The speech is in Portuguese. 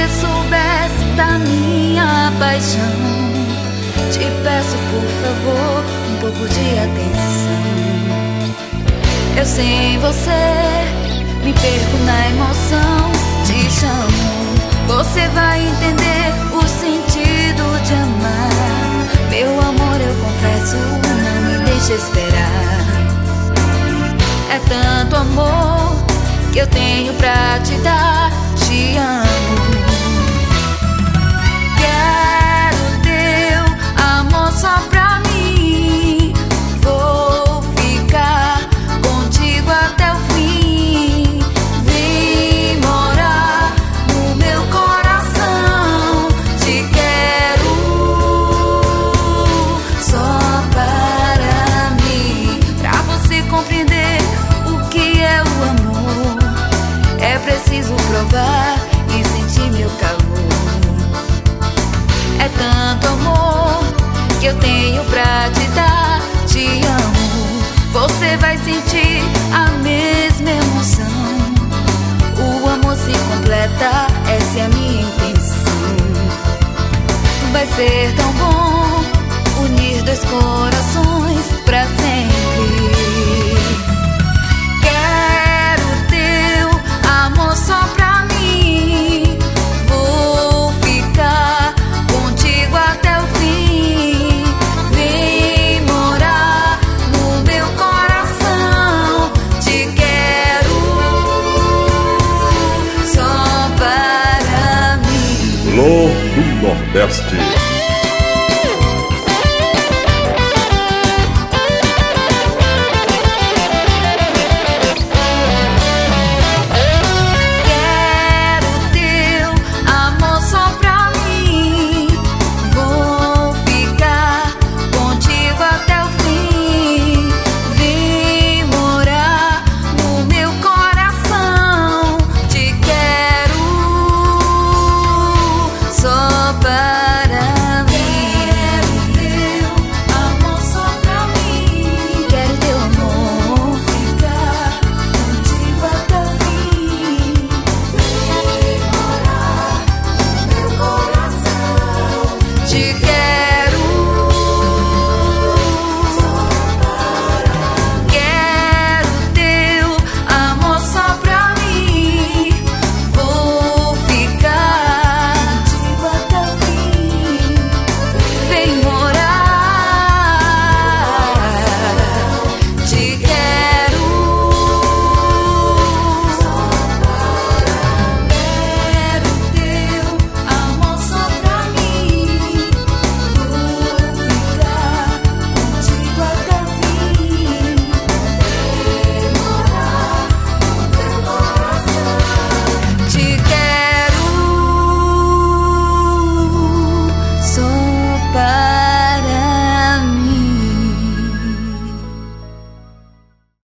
você soubesse da minha paixão. Te peço por favor um pouco de atenção. Eu sem você me perco na emoção. Te chamo, você vai entender o sentido de amar. Meu amor, eu confesso, não me deixa esperar. É tanto amor que eu tenho pra te dar. Te amo. Quero teu amor só pra mim. Vou ficar contigo até o fim. Vem morar no meu coração. Te quero só para mim. Pra você compreender o que é o amor, é preciso provar e sentir meu calor. É tanto amor que eu tenho pra te dar. Te amo, você vai sentir a mesma emoção. O amor se completa, essa é a minha intenção. Vai ser tão bom unir dois corações pra sempre. Quero teu amor só pra mim. Vou ficar contigo até o fim. Vem morar no meu coração. Te quero só para mim. Flor do Nordeste.